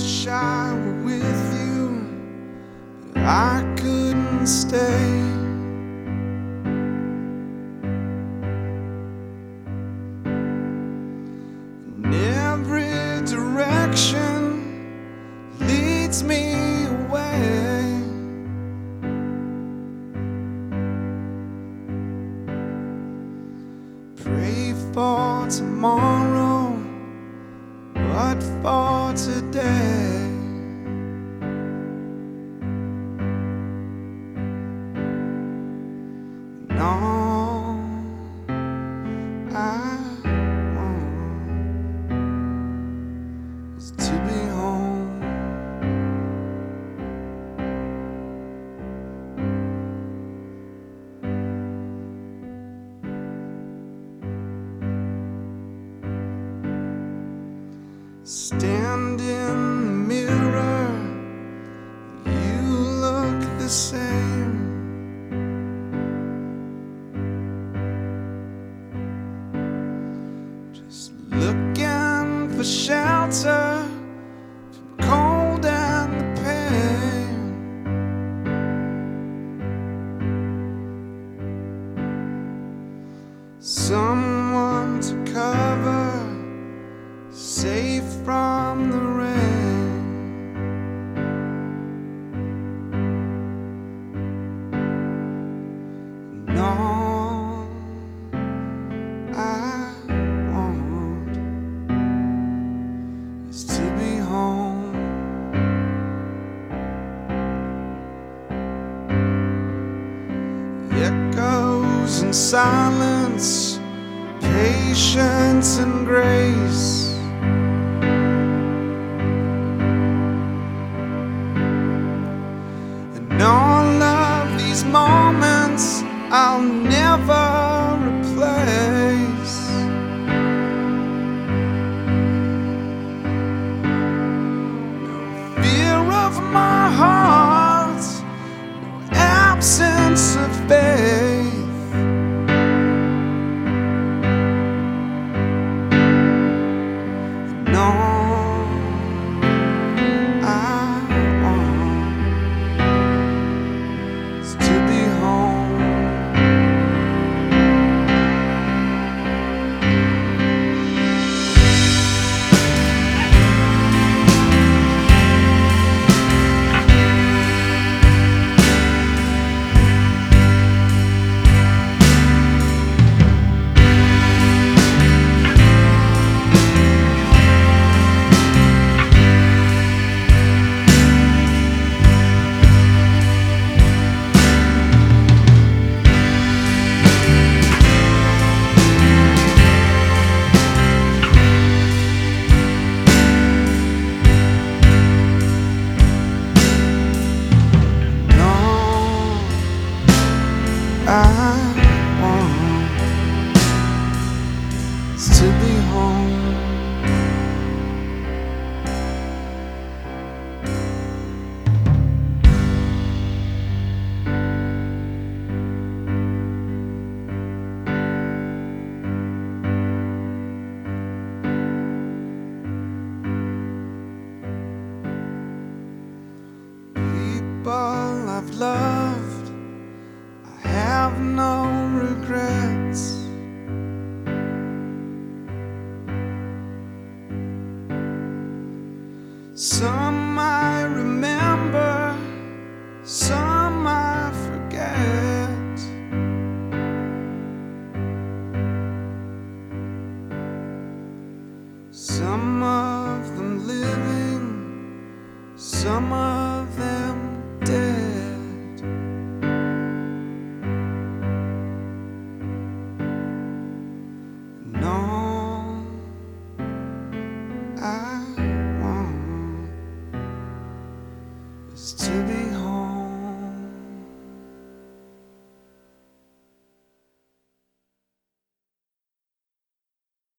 wish I were with you, but I couldn't stay. In every direction leads me away. Pray for tomorrow, but for today. And all I want is to be home. Stand in the mirror, you look the same. Just looking for shelter from cold and the pain. Someone to cover, safe from the rain. And all I want is to be home. Echoes and silence, patience and grace. And all of these moments I'll never replace. No fear of my heart, no absence of faith. And all I want is to be home. I want is to be home. People I've loved, I have no regrets. Some I remember, some I forget. Some of them living, some